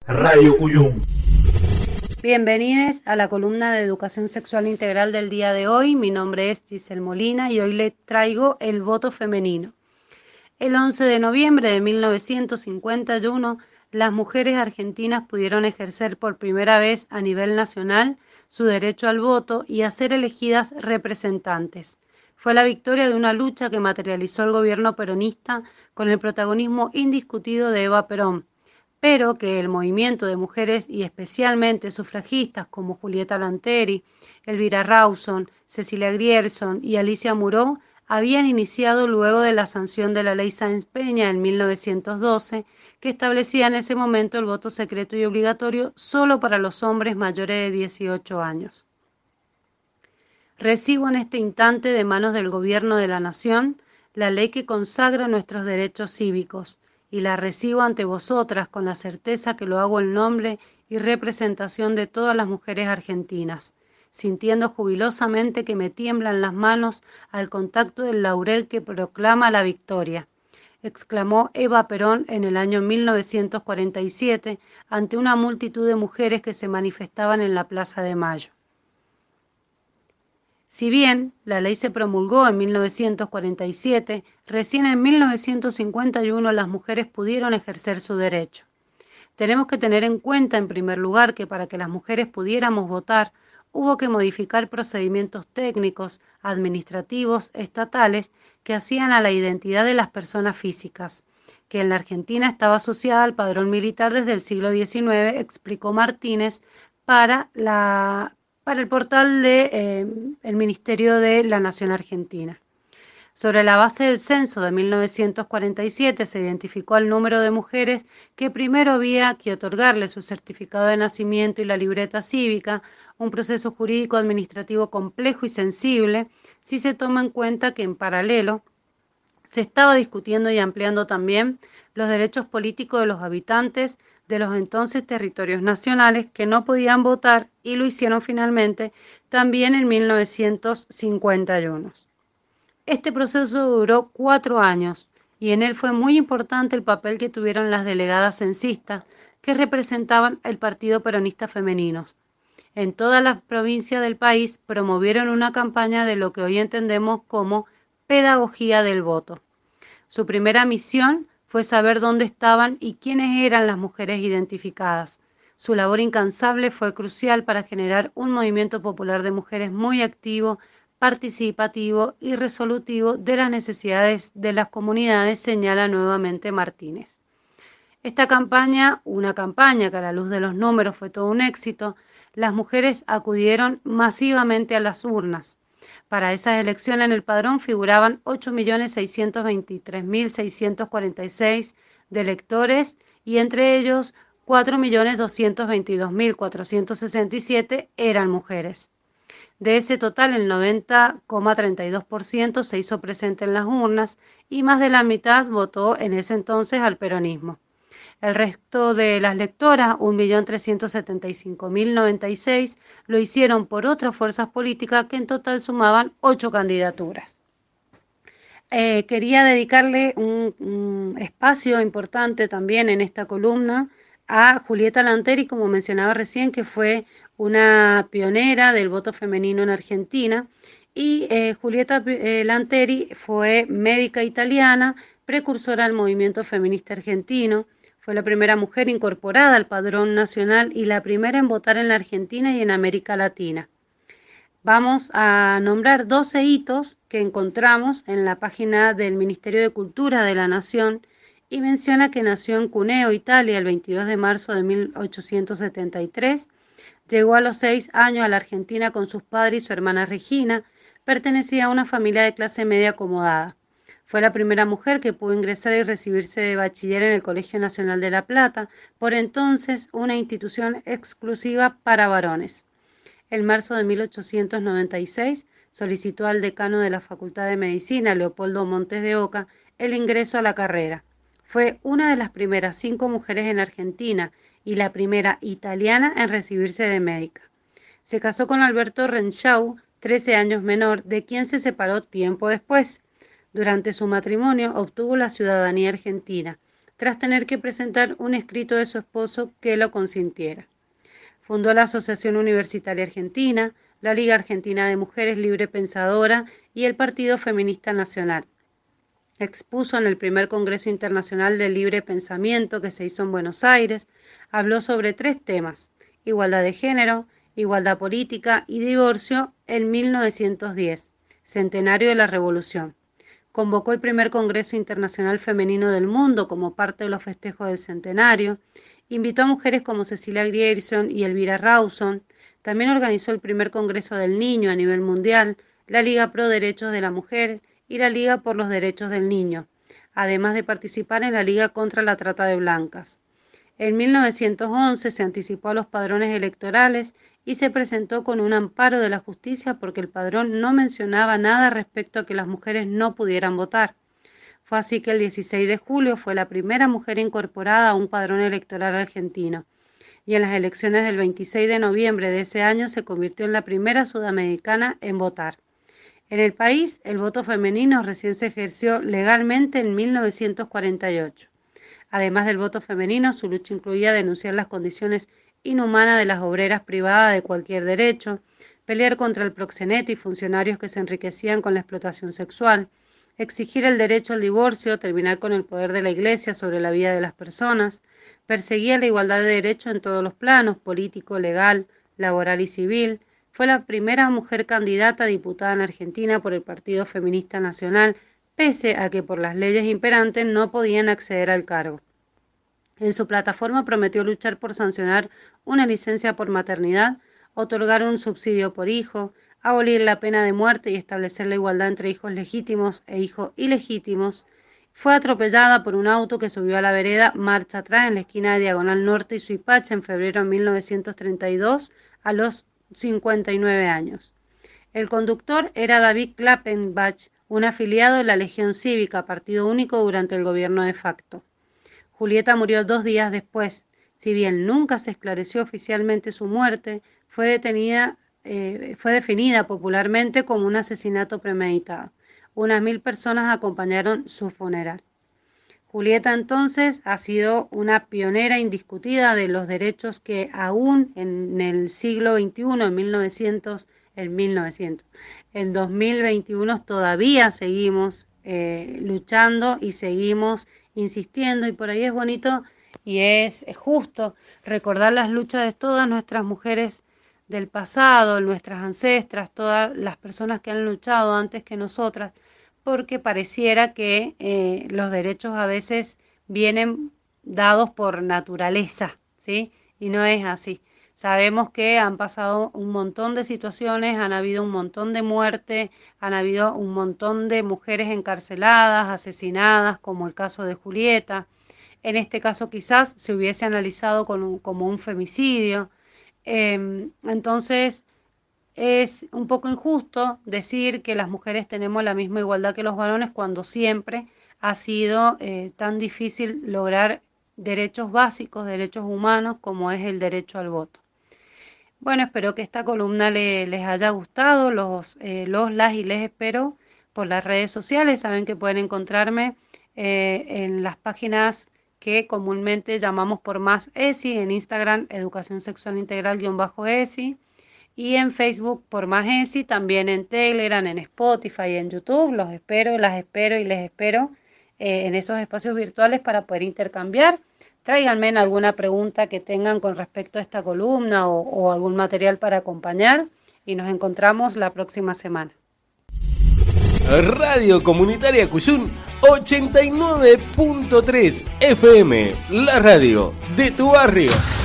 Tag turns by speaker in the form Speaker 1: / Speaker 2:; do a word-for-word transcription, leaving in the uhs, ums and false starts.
Speaker 1: Radio Cuyum.
Speaker 2: Bienvenidos a la columna de Educación Sexual Integral del día de hoy. Mi nombre es Giselle Molina y hoy les traigo el voto femenino. El once de noviembre de mil novecientos cincuenta y uno, las mujeres argentinas pudieron ejercer por primera vez a nivel nacional su derecho al voto y a ser elegidas representantes. Fue la victoria de una lucha que materializó el gobierno peronista con el protagonismo indiscutido de Eva Perón, pero que el movimiento de mujeres y especialmente sufragistas como Julieta Lanteri, Elvira Rawson, Cecilia Grierson y Alicia Muró habían iniciado luego de la sanción de la Ley Sáenz Peña en mil novecientos doce, que establecía en ese momento el voto secreto y obligatorio solo para los hombres mayores de dieciocho años. Recibo en este instante de manos del Gobierno de la Nación la ley que consagra nuestros derechos cívicos, y la recibo ante vosotras con la certeza que lo hago en nombre y representación de todas las mujeres argentinas, sintiendo jubilosamente que me tiemblan las manos al contacto del laurel que proclama la victoria, exclamó Eva Perón en el año mil novecientos cuarenta y siete ante una multitud de mujeres que se manifestaban en la Plaza de Mayo. Si bien la ley se promulgó en mil novecientos cuarenta y siete, recién en mil novecientos cincuenta y uno las mujeres pudieron ejercer su derecho. Tenemos que tener en cuenta, en primer lugar, que para que las mujeres pudiéramos votar, hubo que modificar procedimientos técnicos, administrativos, estatales, que hacían a la identidad de las personas físicas, que en la Argentina estaba asociada al padrón militar desde el siglo diecinueve, explicó Martínez para la para el portal del de, eh, Ministerio de la Nación Argentina. Sobre la base del censo de mil novecientos cuarenta y siete se identificó el número de mujeres que primero había que otorgarle su certificado de nacimiento y la libreta cívica, un proceso jurídico administrativo complejo y sensible, si se toma en cuenta que en paralelo se estaba discutiendo y ampliando también los derechos políticos de los habitantes de los entonces territorios nacionales que no podían votar, y lo hicieron finalmente también en mil novecientos cincuenta y uno. Este proceso duró cuatro años y en él fue muy importante el papel que tuvieron las delegadas censistas que representaban el Partido Peronista Femenino. En todas las provincias del país promovieron una campaña de lo que hoy entendemos como pedagogía del voto. Su primera misión fue saber dónde estaban y quiénes eran las mujeres identificadas. Su labor incansable fue crucial para generar un movimiento popular de mujeres muy activo, participativo y resolutivo de las necesidades de las comunidades, señala nuevamente Martínez. Esta campaña, una campaña que a la luz de los números fue todo un éxito, las mujeres acudieron masivamente a las urnas. Para esas elecciones en el padrón figuraban ocho millones seiscientos veintitrés mil seiscientos cuarenta y seis de electores y entre ellos cuatro millones doscientos veintidós mil cuatrocientos sesenta y siete eran mujeres. De ese total, el noventa coma treinta y dos por ciento se hizo presente en las urnas y más de la mitad votó en ese entonces al peronismo. El resto de las lectoras, un millón trescientos setenta y cinco mil noventa y seis, lo hicieron por otras fuerzas políticas que en total sumaban ocho candidaturas. Eh, quería dedicarle un, un espacio importante también en esta columna a Julieta Lanteri, como mencionaba recién, que fue una pionera del voto femenino en Argentina. Y eh, Julieta eh, Lanteri fue médica italiana, precursora del movimiento feminista argentino. Fue la primera mujer incorporada al padrón nacional y la primera en votar en la Argentina y en América Latina. Vamos a nombrar doce hitos que encontramos en la página del Ministerio de Cultura de la Nación y menciona que nació en Cuneo, Italia, el veintidós de marzo de mil ochocientos setenta y tres. Llegó a los seis años a la Argentina con sus padres y su hermana Regina. Pertenecía a una familia de clase media acomodada. Fue la primera mujer que pudo ingresar y recibirse de bachiller en el Colegio Nacional de La Plata, por entonces una institución exclusiva para varones. En marzo de mil ochocientos noventa y seis solicitó al decano de la Facultad de Medicina, Leopoldo Montes de Oca, el ingreso a la carrera. Fue una de las primeras cinco mujeres en Argentina y la primera italiana en recibirse de médica. Se casó con Alberto Renshaw, trece años menor, de quien se separó tiempo después. Durante su matrimonio obtuvo la ciudadanía argentina. tras tener que presentar un escrito de su esposo que lo consintiera. Fundó la Asociación Universitaria Argentina, la Liga Argentina de Mujeres Libre Pensadora y el Partido Feminista Nacional. Expuso en el primer Congreso Internacional de Libre Pensamiento que se hizo en Buenos Aires. Habló sobre tres temas: igualdad de género, igualdad política y divorcio en mil novecientos diez, centenario de la Revolución. Convocó el primer Congreso Internacional Femenino del Mundo como parte de los festejos del centenario. Invitó a mujeres como Cecilia Grierson y Elvira Rawson. También organizó el primer Congreso del Niño a nivel mundial, la Liga Pro Derechos de la Mujer y la Liga por los Derechos del Niño, además de participar en la Liga contra la Trata de Blancas. En mil novecientos once se anticipó a los padrones electorales y se presentó con un amparo de la justicia porque el padrón no mencionaba nada respecto a que las mujeres no pudieran votar. Fue así que el dieciséis de julio fue la primera mujer incorporada a un padrón electoral argentino, y en las elecciones del veintiséis de noviembre de ese año se convirtió en la primera sudamericana en votar. En el país, el voto femenino recién se ejerció legalmente en mil novecientos cuarenta y ocho. Además del voto femenino, su lucha incluía denunciar las condiciones inhumanas de las obreras privadas de cualquier derecho, pelear contra el proxeneta y funcionarios que se enriquecían con la explotación sexual, exigir el derecho al divorcio, terminar con el poder de la Iglesia sobre la vida de las personas, perseguía la igualdad de derechos en todos los planos, político, legal, laboral y civil. Fue la primera mujer candidata a diputada en Argentina por el Partido Feminista Nacional, pese a que por las leyes imperantes no podían acceder al cargo. En su plataforma prometió luchar por sancionar una licencia por maternidad, otorgar un subsidio por hijo, abolir la pena de muerte y establecer la igualdad entre hijos legítimos e hijos ilegítimos. Fue atropellada por un auto que subió a la vereda marcha atrás en la esquina de Diagonal Norte y Suipacha en febrero de mil novecientos treinta y dos a los cincuenta y nueve años. El conductor era David Klappenbach, un afiliado de la Legión Cívica, partido único durante el gobierno de facto. Julieta murió dos días después. Si bien nunca se esclareció oficialmente su muerte, fue detenida, eh, fue definida popularmente como un asesinato premeditado. Unas mil personas acompañaron su funeral. Julieta entonces ha sido una pionera indiscutida de los derechos que aún en el siglo veintiuno, en mil novecientos, en mil novecientos, en dos mil veintiuno todavía seguimos eh, luchando y seguimos insistiendo, y por ahí es bonito y es, es justo recordar las luchas de todas nuestras mujeres del pasado, nuestras ancestras, todas las personas que han luchado antes que nosotras, porque pareciera que eh, los derechos a veces vienen dados por naturaleza, ¿sí? Y no es así. Sabemos que han pasado un montón de situaciones, han habido un montón de muertes, han habido un montón de mujeres encarceladas, asesinadas, como el caso de Julieta. En este caso quizás se hubiese analizado con un, como un femicidio. Eh, entonces es un poco injusto decir que las mujeres tenemos la misma igualdad que los varones cuando siempre ha sido eh, tan difícil lograr derechos básicos, derechos humanos, como es el derecho al voto. Bueno, espero que esta columna le, les haya gustado, los, eh, los, las y les espero por las redes sociales. Saben que pueden encontrarme eh, en las páginas que comúnmente llamamos por Más ESI, en Instagram Educación Sexual Integral-ESI y en Facebook por Más ESI, también en Telegram, en Spotify, en YouTube. Los espero, las espero y les espero eh, en esos espacios virtuales para poder intercambiar. Tráiganme alguna pregunta que tengan con respecto a esta columna o, o algún material para acompañar y nos encontramos la próxima semana.
Speaker 1: Radio Comunitaria Cuyún ochenta y nueve punto tres F M, la radio de tu barrio.